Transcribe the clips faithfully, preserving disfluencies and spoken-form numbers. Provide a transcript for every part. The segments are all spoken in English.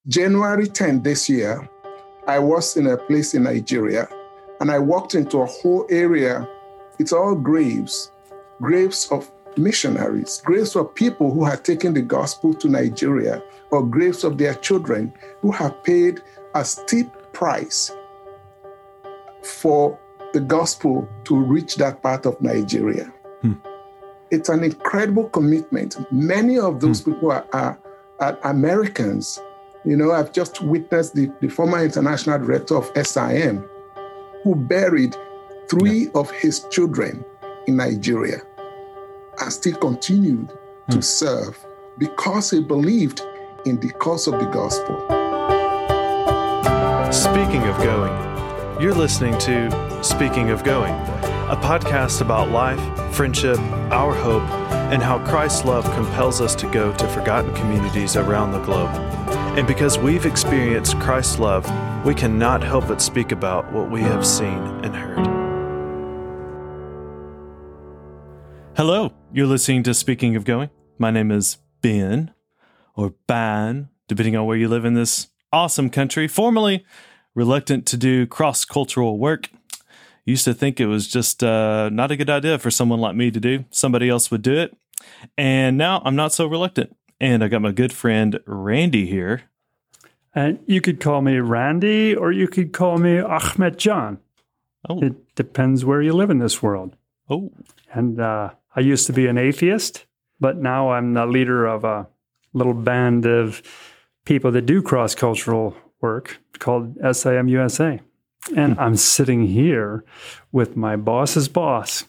January tenth this year, I was in a place in Nigeria, and I walked into a whole area. It's all graves, graves of missionaries, graves of people who had taken the gospel to Nigeria, or graves of their children who have paid a steep price for the gospel to reach that part of Nigeria. Hmm. It's an incredible commitment. Many of those hmm. people are, are, are Americans. You know, I've just witnessed the, the former international director of S I M, who buried three yeah. of his children in Nigeria and still continued hmm. to serve because he believed in the cause of the gospel. Speaking of going, you're listening to Speaking of Going, a podcast about life, friendship, our hope, and how Christ's love compels us to go to forgotten communities around the globe. And because we've experienced Christ's love, we cannot help but speak about what we have seen and heard. Hello, you're listening to Speaking of Going. My name is Ben, or Ban, depending on where you live in this awesome country, formerly reluctant to do cross-cultural work. Used to think it was just uh, not a good idea for someone like me to do. Somebody else would do it. And now I'm not so reluctant. And I got my good friend Randy here. And you could call me Randy, or you could call me Ahmed John. Oh. It depends where you live in this world. Oh. And uh, I used to be an atheist, but now I'm the leader of a little band of people that do cross-cultural work called S I M U S A. And hmm. I'm sitting here with my boss's boss.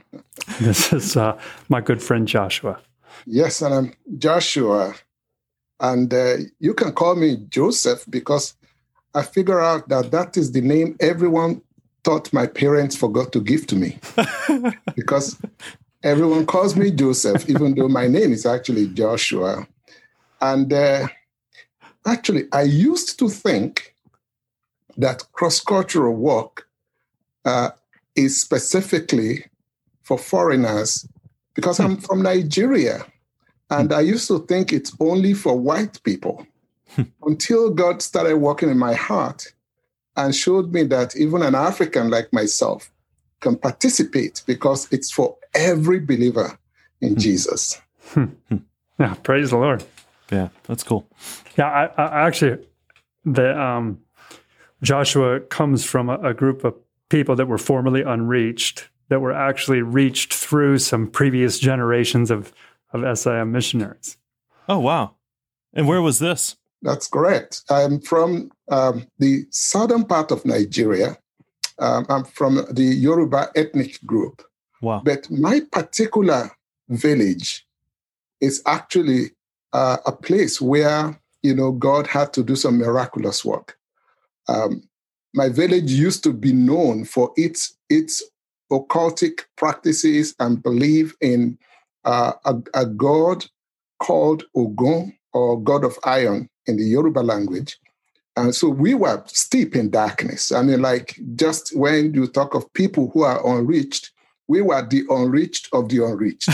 This is uh, my good friend Joshua. Yes, and I'm Joshua. And uh, you can call me Joseph because I figure out that that is the name everyone thought my parents forgot to give to me. Because everyone calls me Joseph, even though my name is actually Joshua. And uh, actually, I used to think that cross-cultural work uh, is specifically for foreigners because I'm from Nigeria. And I used to think it's only for white people until God started working in my heart and showed me that even an African like myself can participate because it's for every believer in Jesus. Yeah, praise the Lord. Yeah, that's cool. Yeah, I, I actually, the um, Joshua comes from a, a group of people that were formerly unreached, that were actually reached through some previous generations of of S I M missionaries. Oh, wow. And where was this? That's correct. I'm from um, the southern part of Nigeria. Um, I'm from the Yoruba ethnic group. Wow. But my particular village is actually uh, a place where, you know, God had to do some miraculous work. Um, my village used to be known for its, its occultic practices and belief in Uh, a, a god called Ogun, or God of Iron in the Yoruba language. And so we were steep in darkness. I mean, like, just when you talk of people who are unreached, we were the unreached of the unreached.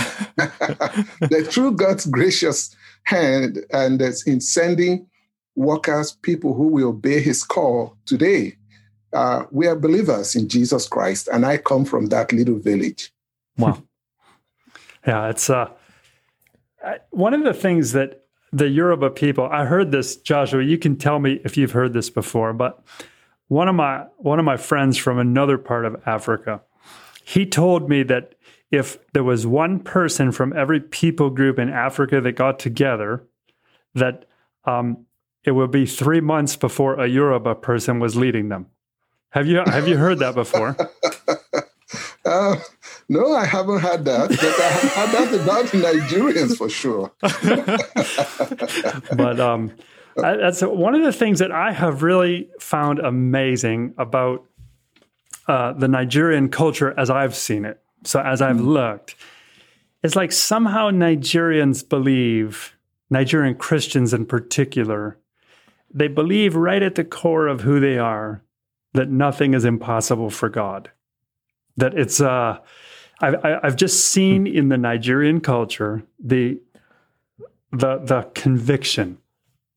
The through God's gracious hand and in sending workers, people who will obey his call today, uh, we are believers in Jesus Christ. And I come from that little village. Wow. Yeah, it's uh, one of the things that the Yoruba people, I heard this, Joshua, you can tell me if you've heard this before, but one of my one of my friends from another part of Africa, he told me that if there was one person from every people group in Africa that got together, that um, it would be three months before a Yoruba person was leading them. Have you have you heard that before? Uh, no, I haven't had that, but I have had that about the Nigerians for sure. But um, that's one of the things that I have really found amazing about uh, the Nigerian culture as I've seen it. So as I've looked, it's like somehow Nigerians believe, Nigerian Christians in particular, they believe right at the core of who they are that nothing is impossible for God. That it's, uh, I've, I've just seen in the Nigerian culture the the the conviction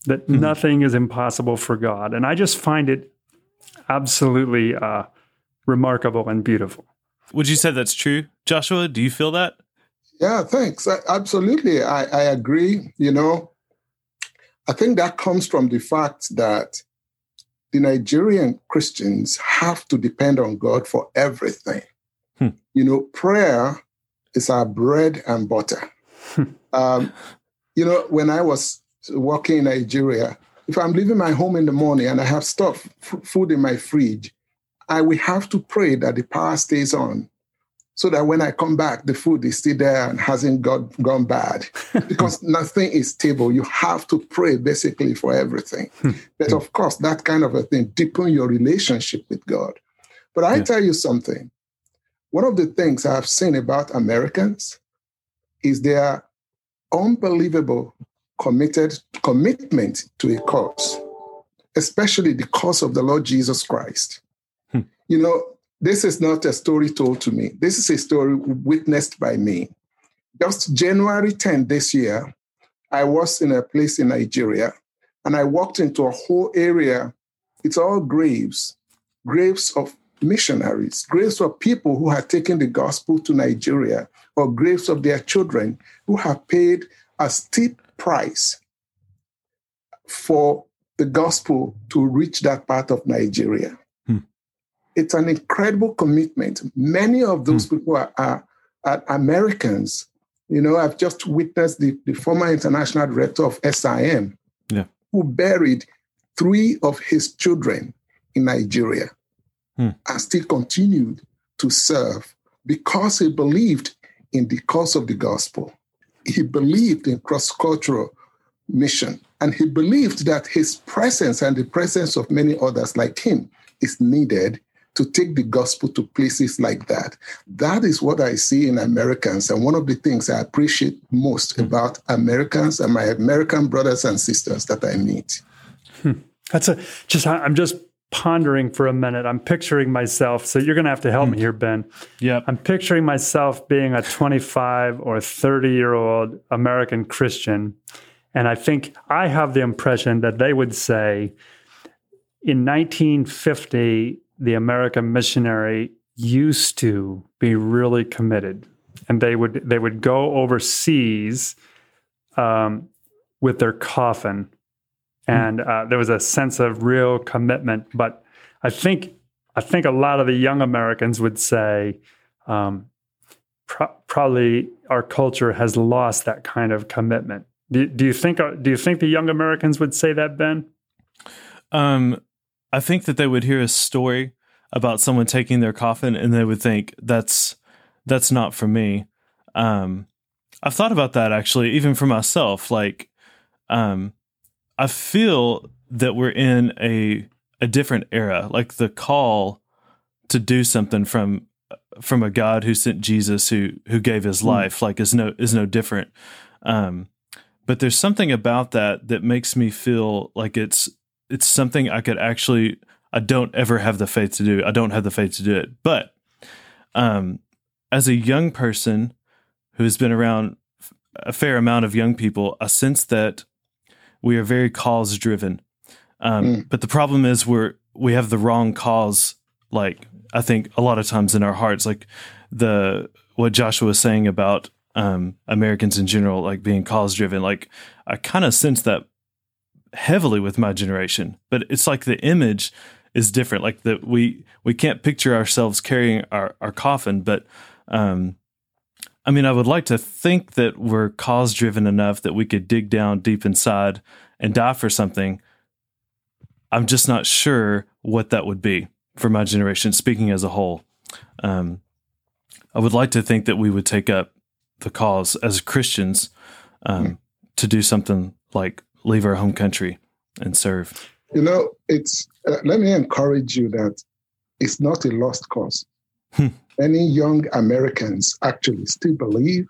that mm-hmm. nothing is impossible for God. And I just find it absolutely uh, remarkable and beautiful. Would you say that's true, Joshua? Do you feel that? Yeah, thanks. I, absolutely. I, I agree. You know, I think that comes from the fact that the Nigerian Christians have to depend on God for everything. Hmm. You know, prayer is our bread and butter. um, you know, when I was working in Nigeria, if I'm leaving my home in the morning and I have stuff, f- food in my fridge, I will have to pray that the power stays on so that when I come back, the food is still there and hasn't got, gone bad. Because nothing is stable. You have to pray basically for everything. But of course, that kind of a thing deepen your relationship with God. But I yeah. tell you something. One of the things I've seen about Americans is their unbelievable committed commitment to a cause, especially the cause of the Lord Jesus Christ. Hmm. You know, this is not a story told to me. This is a story witnessed by me. Just January tenth this year, I was in a place in Nigeria, and I walked into a whole area. It's all graves, graves of missionaries, graves of people who had taken the gospel to Nigeria, or graves of their children who have paid a steep price for the gospel to reach that part of Nigeria. Hmm. It's an incredible commitment. Many of those hmm. people are, are, are Americans. You know, I've just witnessed the, the former international director of S I M, yeah. who buried three of his children in Nigeria hmm. and still continued to serve because he believed in the cause of the gospel. He believed in cross-cultural mission, and he believed that his presence and the presence of many others like him is needed to take the gospel to places like that. That is what I see in Americans, and one of the things I appreciate most hmm. about Americans and my American brothers and sisters that I meet. Hmm. That's a just. I'm just pondering for a minute. I'm picturing myself. So you're going to have to help hmm. me here, Ben. Yeah. I'm picturing myself being a twenty-five or thirty year old American Christian, and I think I have the impression that they would say, in nineteen fifty. The American missionary used to be really committed, and they would they would go overseas um, with their coffin, and uh, there was a sense of real commitment. But I think I think a lot of the young Americans would say um, pro- probably our culture has lost that kind of commitment. Do, do you think do you think the young Americans would say that, Ben? Um. I think that they would hear a story about someone taking their coffin and they would think that's that's not for me. Um, I've thought about that actually, even for myself. Like, um, I feel that we're in a a different era. Like the call to do something from from a God who sent Jesus, who who gave His life, mm. like is no is no different. Um, but there's something about that that makes me feel like it's. It's something I could actually, I don't ever have the faith to do. I don't have the faith to do it. But um, as a young person who has been around a fair amount of young people, I sense that we are very cause driven. Um, mm. But the problem is we're, we have the wrong cause. Like I think a lot of times in our hearts, like the, what Joshua was saying about um, Americans in general, like being cause driven, like I kind of sense that heavily with my generation, but it's like the image is different. Like that we, we can't picture ourselves carrying our, our coffin, but, um, I mean, I would like to think that we're cause driven enough that we could dig down deep inside and die for something. I'm just not sure what that would be for my generation, speaking as a whole. Um, I would like to think that we would take up the cause as Christians, um, mm. to do something like leave our home country and serve. You know, it's uh, let me encourage you that it's not a lost cause. Hmm. Many young Americans actually still believe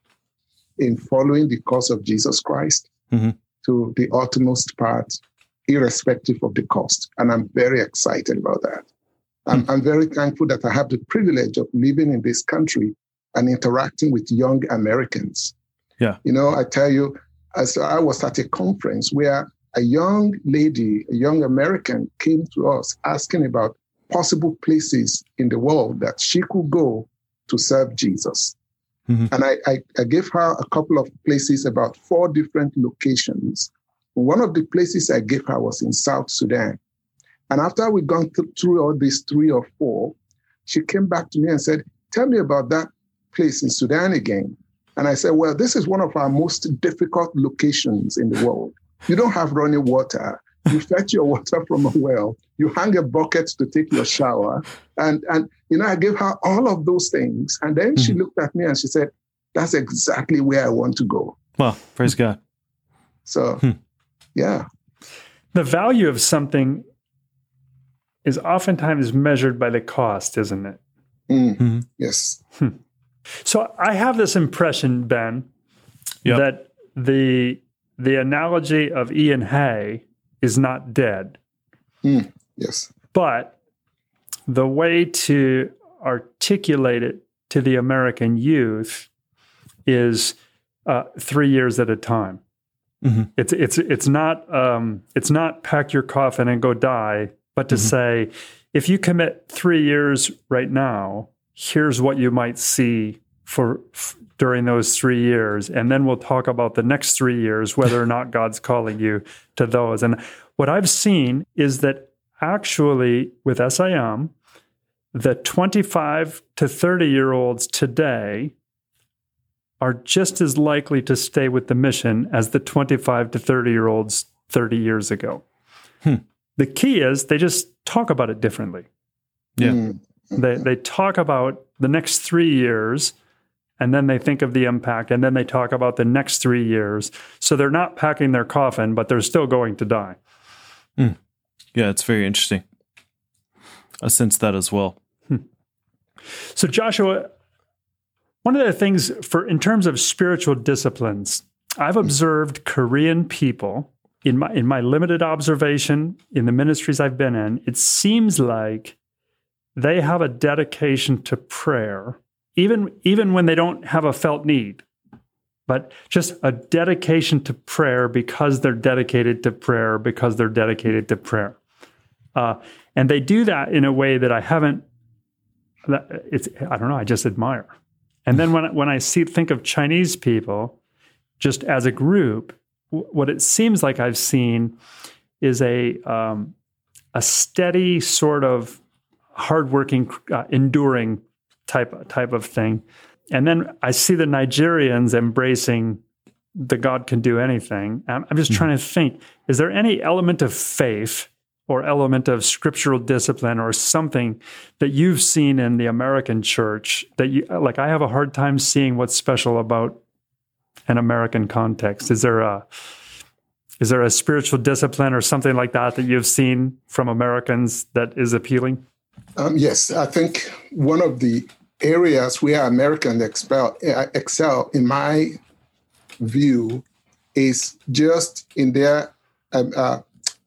in following the cause of Jesus Christ mm-hmm. to the uttermost part, irrespective of the cost. And I'm very excited about that. I'm, hmm. I'm very thankful that I have the privilege of living in this country and interacting with young Americans. Yeah. You know, I tell you, as I was at a conference where a young lady, a young American, came to us asking about possible places in the world that she could go to serve Jesus. Mm-hmm. And I, I, I gave her a couple of places, about four different locations. One of the places I gave her was in South Sudan. And after we'd gone th- through all these three or four, she came back to me and said, tell me about that place in Sudan again. And I said, well, this is one of our most difficult locations in the world. You don't have running water. You fetch your water from a well. You hang a bucket to take your shower. And, and you know, I gave her all of those things. And then mm-hmm. she looked at me and she said, that's exactly where I want to go. Well, praise God. So, hmm. yeah. The value of something is oftentimes measured by the cost, isn't it? Mm. Mm-hmm. Yes. Hmm. So I have this impression, Ben, yep. that the the analogy of Ian Hay is not dead. Mm. Yes. But the way to articulate it to the American youth is uh, three years at a time. Mm-hmm. It's it's it's not um, it's not pack your coffin and go die, but to mm-hmm. say, if you commit three years right now, here's what you might see for f- during those three years, and then we'll talk about the next three years, whether or not God's calling you to those. And what I've seen is that actually with S I M, the twenty-five to thirty year olds today are just as likely to stay with the mission as the twenty-five to thirty year olds thirty years ago. Hmm. The key is they just talk about it differently. Yeah. Mm-hmm. They they talk about the next three years, and then they think of the impact, and then they talk about the next three years. So they're not packing their coffin, but they're still going to die. Mm. Yeah, it's very interesting. I sense that as well. Hmm. So Joshua, one of the things for in terms of spiritual disciplines, I've observed Korean people in my in my limited observation in the ministries I've been in. It seems like they have a dedication to prayer, even even when they don't have a felt need, but just a dedication to prayer because they're dedicated to prayer because they're dedicated to prayer, uh, and they do that in a way that I haven't. It's I don't know. I just admire. And then when when I see think of Chinese people, just as a group, w- what it seems like I've seen is a um, a steady sort of hardworking, uh, enduring type type of thing. And then I see the Nigerians embracing the God can do anything. I'm, I'm just mm-hmm. trying to think: is there any element of faith or element of scriptural discipline or something that you've seen in the American church that you like? I have a hard time seeing what's special about an American context. Is there a is there a spiritual discipline or something like that that you've seen from Americans that is appealing? Um, yes, I think one of the areas where Americans excel, excel, in my view, is just in their um, uh,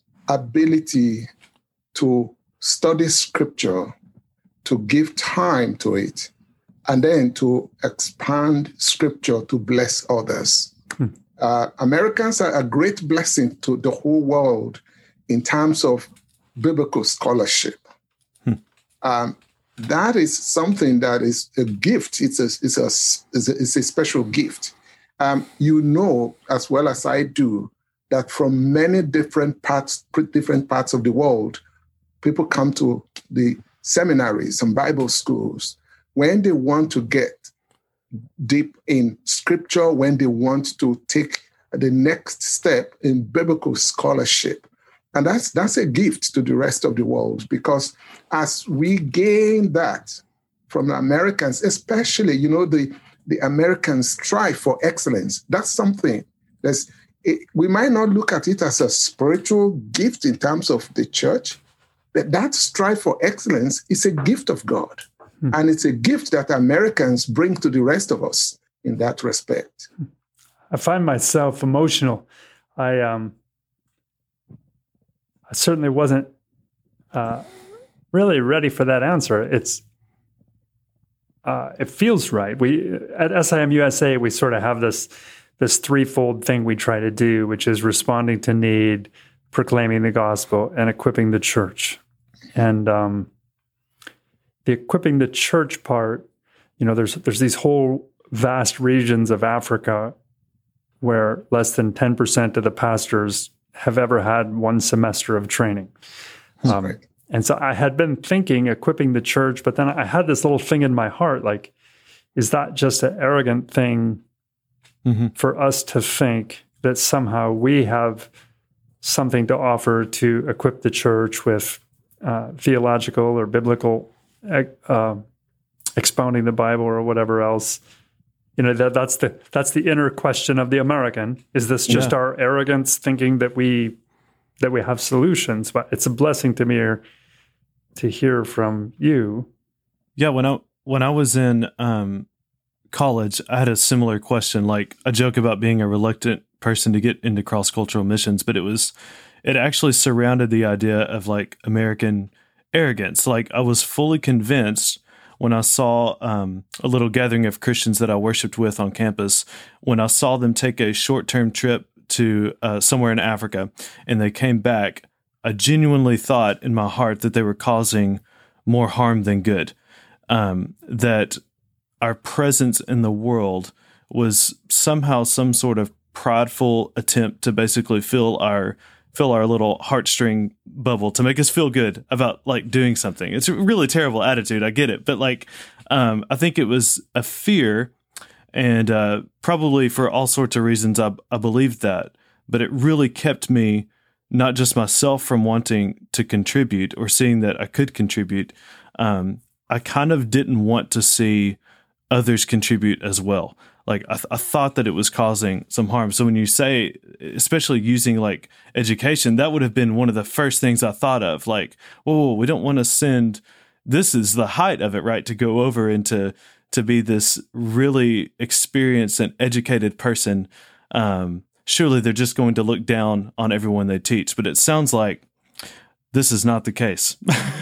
ability to study scripture, to give time to it, and then to expand scripture to bless others. Hmm. Uh, Americans are a great blessing to the whole world in terms of biblical scholarship. Hmm. Um, that is something that is a gift. It's a, it's a, it's a, it's a special gift. Um, you know as well as I do that from many different parts, different parts of the world, people come to the seminaries and Bible schools when they want to get deep in scripture, when they want to take the next step in biblical scholarship. And that's that's a gift to the rest of the world, because as we gain that from the Americans, especially, you know, the, the Americans strive for excellence. That's something that's, it, we might not look at it as a spiritual gift in terms of the church, but that strive for excellence is a gift of God. Hmm. And it's a gift that Americans bring to the rest of us in that respect. I find myself emotional. I um, I certainly wasn't uh, really ready for that answer. It's uh, it feels right. We at S I M U S A we sort of have this this threefold thing we try to do, which is responding to need, proclaiming the gospel, and equipping the church. And um, the equipping the church part, you know, there's there's these whole vast regions of Africa where less than ten percent of the pastors have ever had one semester of training. Um, right. And so I had been thinking equipping the church, but then I had this little thing in my heart, like, is that just an arrogant thing mm-hmm. for us to think that somehow we have something to offer to equip the church with uh, theological or biblical uh, expounding the Bible or whatever else? You know, that that's the that's the inner question of the American. Is this just yeah. our arrogance thinking that we that we have solutions? But it's a blessing to me to hear from you. Yeah, when I when I was in um, college, I had a similar question. Like, a joke about being a reluctant person to get into cross-cultural missions, but it was it actually surrounded the idea of like American arrogance. Like, I was fully convinced when I saw um, a little gathering of Christians that I worshiped with on campus, when I saw them take a short-term trip to uh, somewhere in Africa and they came back, I genuinely thought in my heart that they were causing more harm than good, um, that our presence in the world was somehow some sort of prideful attempt to basically fill our fill our little heartstring bubble to make us feel good about like doing something. It's a really terrible attitude. I get it. But like, um, I think it was a fear, and uh, probably for all sorts of reasons, I, I believed that, but it really kept me, not just myself, from wanting to contribute or seeing that I could contribute. Um, I kind of didn't want to see others contribute as well. Like, I, th- I thought that it was causing some harm. So when you say, especially using like education, that would have been one of the first things I thought of. Like, whoa, we don't want to send, this is the height of it, right? To go over and to, to be this really experienced and educated person. Um, surely they're just going to look down on everyone they teach. But it sounds like this is not the case.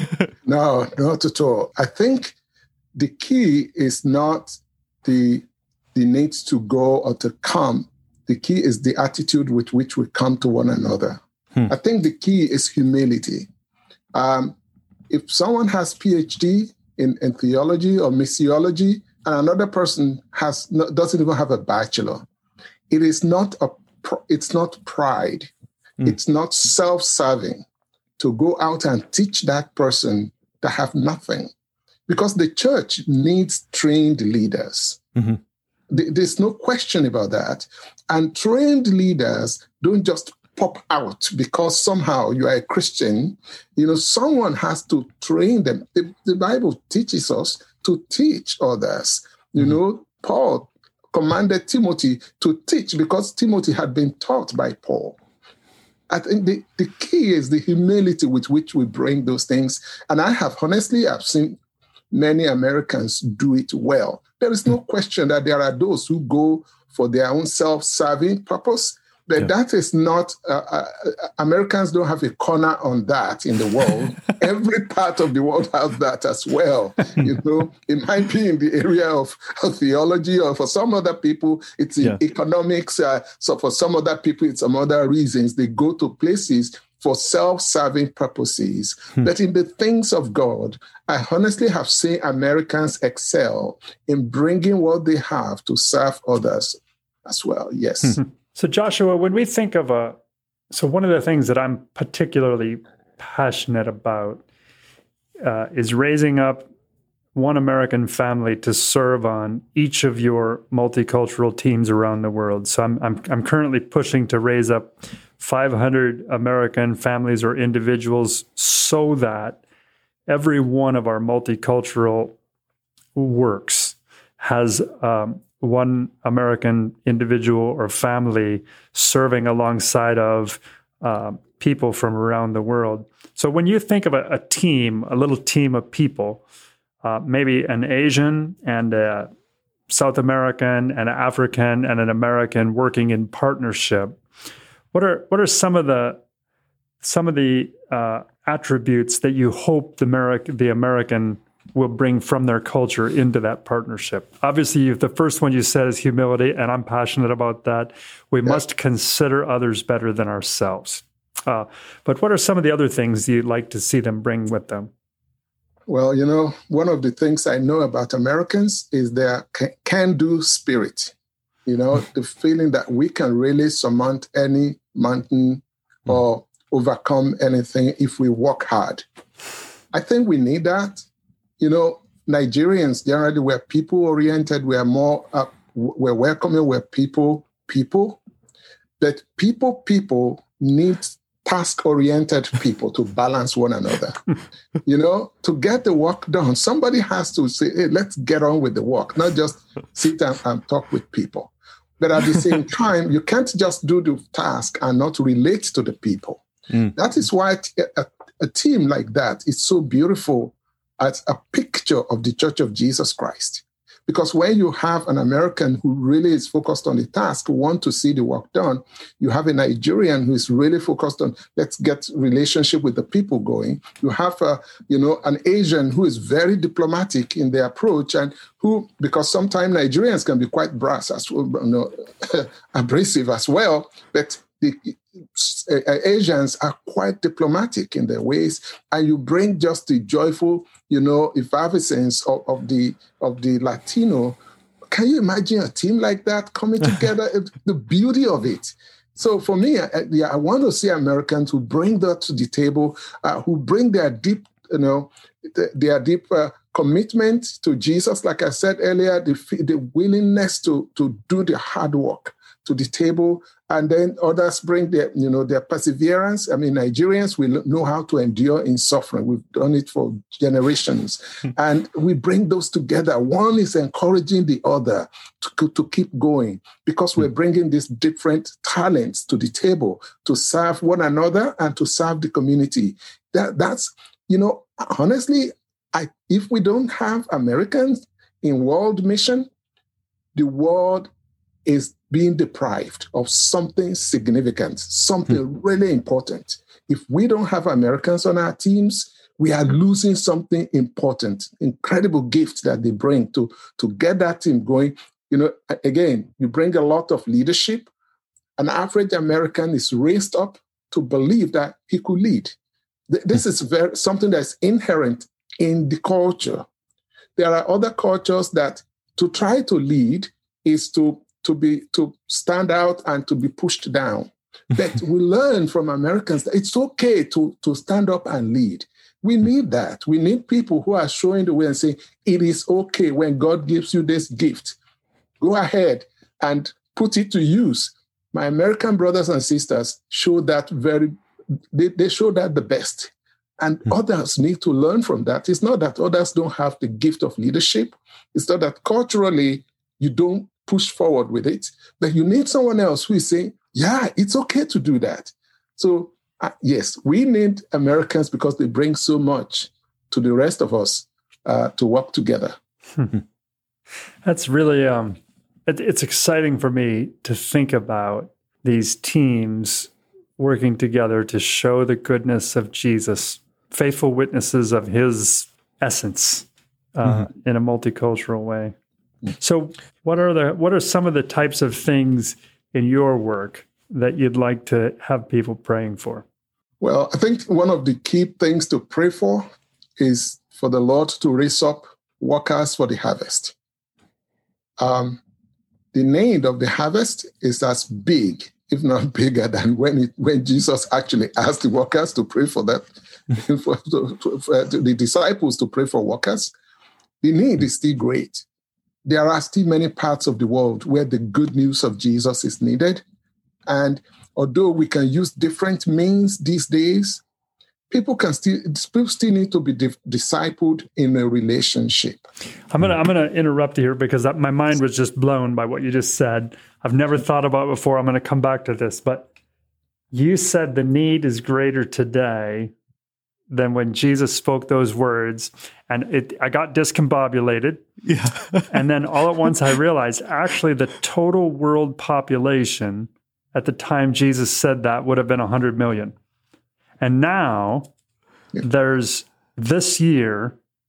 No, not at all. I think the key is not the the need to go or to come. The key is the attitude with which we come to one another. Hmm. I think the key is humility. Um, if someone has PhD in, in theology or missiology, and another person has no, doesn't even have a bachelor, it is not a it's not pride. Hmm. It's not self-serving to go out and teach that person that have nothing, because the church needs trained leaders. Mm-hmm. There's no question about that. And trained leaders don't just pop out because somehow you are a Christian. You know, someone has to train them. The, the Bible teaches us to teach others. You mm-hmm. know, Paul commanded Timothy to teach because Timothy had been taught by Paul. I think the, the key is the humility with which we bring those things. And I have, honestly, I've seen many Americans do it well. There is no question that there are those who go for their own self-serving purpose, but yeah. that is not, uh, uh, Americans don't have a corner on that in the world. Every part of the world has that as well. You know, it might be in the area of, of theology, or for some other people, it's in yeah. economics. Uh, so for some other people, it's some other reasons. They go to places for self-serving purposes. Hmm. But in the things of God, I honestly have seen Americans excel in bringing what they have to serve others as well. Yes. Hmm. So Joshua, when we think of a, so one of the things that I'm particularly passionate about uh, is raising up one American family to serve on each of your multicultural teams around the world. So I'm I'm, I'm currently pushing to raise up five hundred American families or individuals so that every one of our multicultural works has um, one American individual or family serving alongside of uh, people from around the world. So when you think of a, a team, a little team of people, uh, maybe an Asian and a South American and an African and an American working in partnership, What are what are some of the some of the uh, attributes that you hope the American the American will bring from their culture into that partnership? Obviously, the first one you said is humility, and I'm passionate about that. We yeah. must consider others better than ourselves. Uh, but what are some of the other things you'd like to see them bring with them? Well, you know, one of the things I know about Americans is their can-do spirit. You know, the feeling that we can really surmount any mountain or overcome anything if we work hard. I think we need that. You know, Nigerians generally were people-oriented. We are more, uh, we're welcoming, we're people, people. But people, people need task-oriented people to balance one another. You know, to get the work done, somebody has to say, hey, let's get on with the work, not just sit and, and talk with people. But at the same time, you can't just do the task and not relate to the people. Mm. That is why a, a team like that is so beautiful as a picture of the Church of Jesus Christ. Because when you have an American who really is focused on the task, who want to see the work done, you have a Nigerian who is really focused on let's get relationship with the people going. You have a, you know, an Asian who is very diplomatic in their approach and who, because sometimes Nigerians can be quite brass as well, you know, abrasive as well, but the uh, Asians are quite diplomatic in their ways, and you bring just the joyful, you know, effervescence of, of the of the Latino. Can you imagine a team like that coming together? The beauty of it. So for me, I, yeah, I want to see Americans who bring that to the table, uh, who bring their deep, you know, the, their deep uh, commitment to Jesus. Like I said earlier, the, the willingness to to do the hard work to the table, and then others bring their, you know, their perseverance. I mean, Nigerians will know how to endure in suffering. We've done it for generations, and we bring those together. One is encouraging the other to, to keep going because we're bringing these different talents to the table to serve one another and to serve the community. That that's, you know, honestly, I if we don't have Americans in world mission, the world is being deprived of something significant, something hmm. really important. If we don't have Americans on our teams, we are losing something important, incredible gift that they bring to, to get that team going. You know, again, you bring a lot of leadership. An average American is raised up to believe that he could lead. This is very something that's inherent in the culture. There are other cultures that to try to lead is to to be to stand out and to be pushed down. But we learn from Americans that it's okay to, to stand up and lead. We need that. We need people who are showing the way and saying, it is okay when God gives you this gift. Go ahead and put it to use. My American brothers and sisters show that very, they, they show that the best. And mm-hmm. others need to learn from that. It's not that others don't have the gift of leadership. It's not that culturally you don't push forward with it, but you need someone else who is saying, yeah, it's okay to do that. So uh, yes, we need Americans because they bring so much to the rest of us uh, to work together. That's really, um, it, it's exciting for me to think about these teams working together to show the goodness of Jesus, faithful witnesses of his essence uh, mm-hmm. in a multicultural way. So what are the what are some of the types of things in your work that you'd like to have people praying for? Well, I think one of the key things to pray for is for the Lord to raise up workers for the harvest. Um, the need of the harvest is as big, if not bigger, than when it, when Jesus actually asked the workers to pray for that, for, for, for the disciples to pray for workers. The need is still great. There are still many parts of the world where the good news of Jesus is needed. And although we can use different means these days, people can still people still need to be di- discipled in a relationship. I'm gonna I'm gonna interrupt here because that, my mind was just blown by what you just said. I've never thought about it before. I'm gonna come back to this, but you said the need is greater today than when Jesus spoke those words, and it I got discombobulated. Yeah. And then all at once I realized actually the total world population at the time Jesus said that would have been one hundred million. And now yeah. there's this year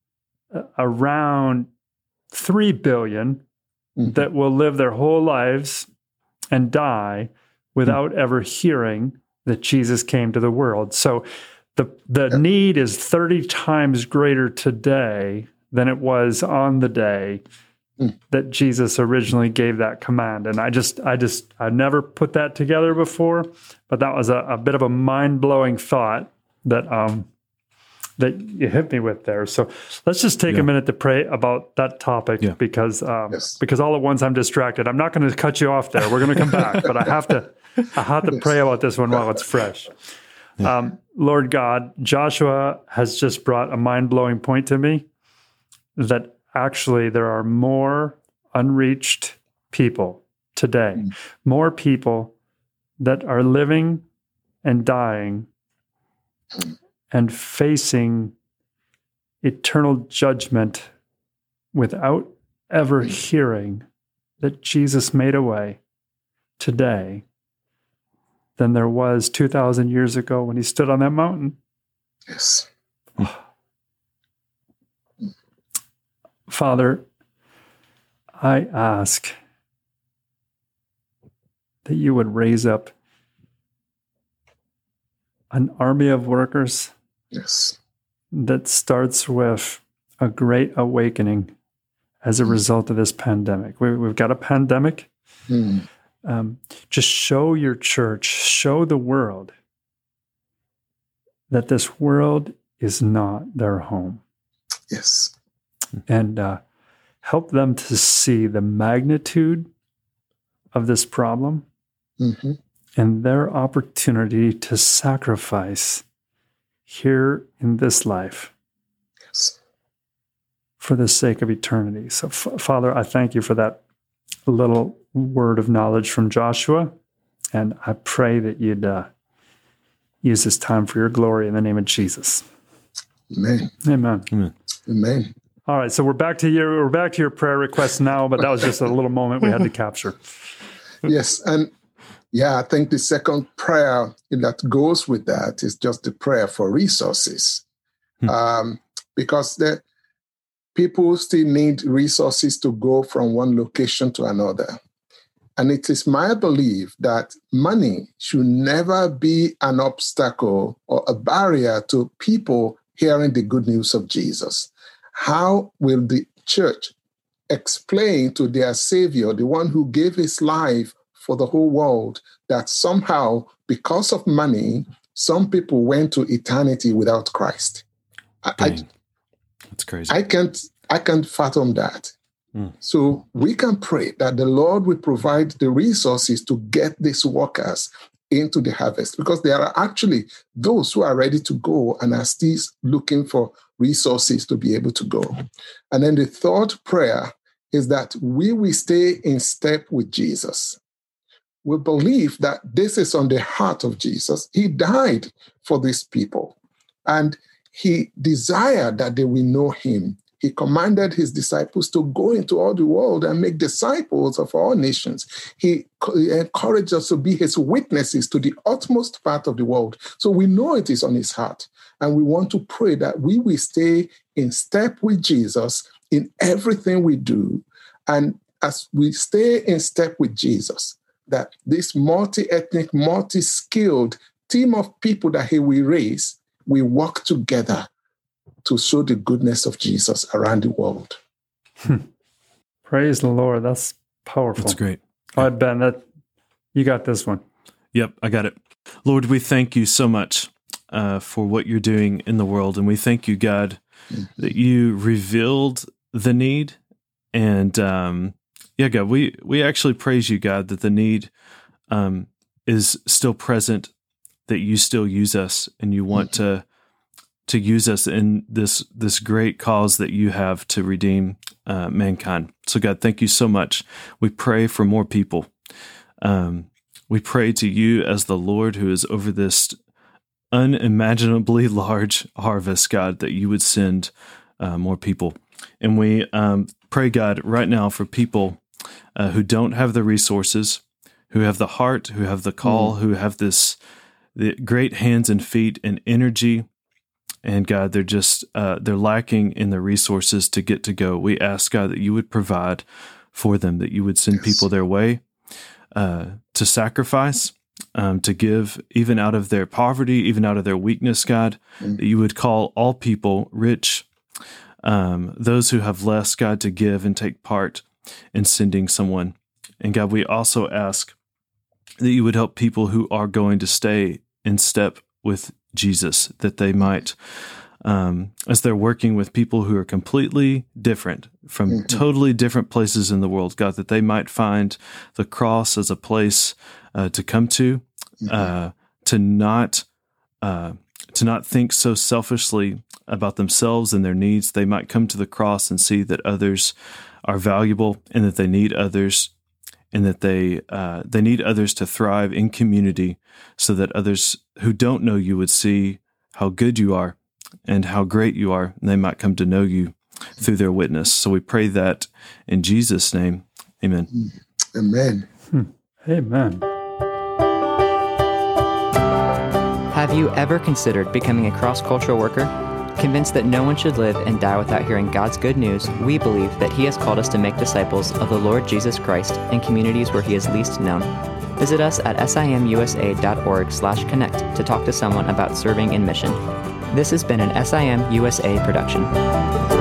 around three billion mm-hmm. that will live their whole lives and die without mm-hmm. ever hearing that Jesus came to the world. So the the yeah. need is thirty times greater today than it was on the day mm. that Jesus originally gave that command. And I just, I just, I never put that together before, but that was a, a bit of a mind-blowing thought that um, that you hit me with there. So let's just take yeah. a minute to pray about that topic yeah. because um, yes. because all at once I'm distracted. I'm not going to cut you off there. We're going to come back, but I have to, I have to yes. pray about this one while it's fresh. Yeah. Um, Lord God, Joshua has just brought a mind-blowing point to me that actually there are more unreached people today, mm. more people that are living and dying mm. and facing eternal judgment without ever mm. hearing that Jesus made a way today than there was two thousand years ago when he stood on that mountain. Yes. Father, I ask that you would raise up an army of workers yes. that starts with a great awakening as a mm. result of this pandemic. We, we've got a pandemic. Mm. Um, just show your church, show the world that this world is not their home. Yes. And uh, help them to see the magnitude of this problem mm-hmm. and their opportunity to sacrifice here in this life yes. for the sake of eternity. So, F- Father, I thank you for that little word of knowledge from Joshua, and I pray that you'd uh, use this time for your glory in the name of Jesus. Amen. Amen. Amen. Amen. All right, so we're back to your we're back to your prayer request now, but that was just a little moment we had to capture. Yes, and yeah, I think the second prayer that goes with that is just the prayer for resources, hmm. um, because the people still need resources to go from one location to another, and it is my belief that money should never be an obstacle or a barrier to people hearing the good news of Jesus. How will the church explain to their Savior, the one who gave his life for the whole world, that somehow, because of money, some people went to eternity without Christ? I, That's crazy. I can't, I can't fathom that. Mm. So we can pray that the Lord will provide the resources to get these workers into the harvest, because there are actually those who are ready to go and are still looking for resources to be able to go. And then the third prayer is that we will stay in step with Jesus. We believe that this is on the heart of Jesus. He died for these people, and he desired that they will know him. He commanded his disciples to go into all the world and make disciples of all nations. He encouraged us to be his witnesses to the utmost part of the world. So we know it is on his heart. And we want to pray that we will stay in step with Jesus in everything we do. And as we stay in step with Jesus, that this multi-ethnic, multi-skilled team of people that he will raise, we work together to show the goodness of Jesus around the world. Hmm. Praise the Lord. That's powerful. That's great. All right, Ben, that, you got this one. Yep, I got it. Lord, we thank you so much uh, for what you're doing in the world. And we thank you, God, mm-hmm. that you revealed the need. And um, yeah, God, we, we actually praise you, God, that the need um, is still present, that you still use us and you want mm-hmm. to to use us in this this great cause that you have to redeem uh, mankind. So God, thank you so much. We pray for more people. Um, we pray to you as the Lord who is over this unimaginably large harvest, God, that you would send uh, more people. And we um, pray, God, right now for people uh, who don't have the resources, who have the heart, who have the call, mm. who have this the great hands and feet and energy And God, they're just, uh, they're lacking in the resources to get to go. We ask, God, that you would provide for them, that you would send yes. people their way uh, to sacrifice, um, to give, even out of their poverty, even out of their weakness, God, mm-hmm. that you would call all people rich, um, those who have less, God, to give and take part in sending someone. And God, we also ask that you would help people who are going to stay in step with Jesus, that they might, um, as they're working with people who are completely different from mm-hmm. totally different places in the world, God, that they might find the cross as a place uh, to come to, mm-hmm. uh, to not uh, to not think so selfishly about themselves and their needs. They might come to the cross and see that others are valuable and that they need others, and that they uh, they need others to thrive in community, so that others who don't know you would see how good you are and how great you are, and they might come to know you through their witness. So we pray that in Jesus' name, amen. Amen. Hmm. Amen. Have you ever considered becoming a cross-cultural worker? Convinced that no one should live and die without hearing God's good news, we believe that He has called us to make disciples of the Lord Jesus Christ in communities where He is least known. Visit us at simusa.org slash connect to talk to someone about serving in mission. This has been an S I M U S A production.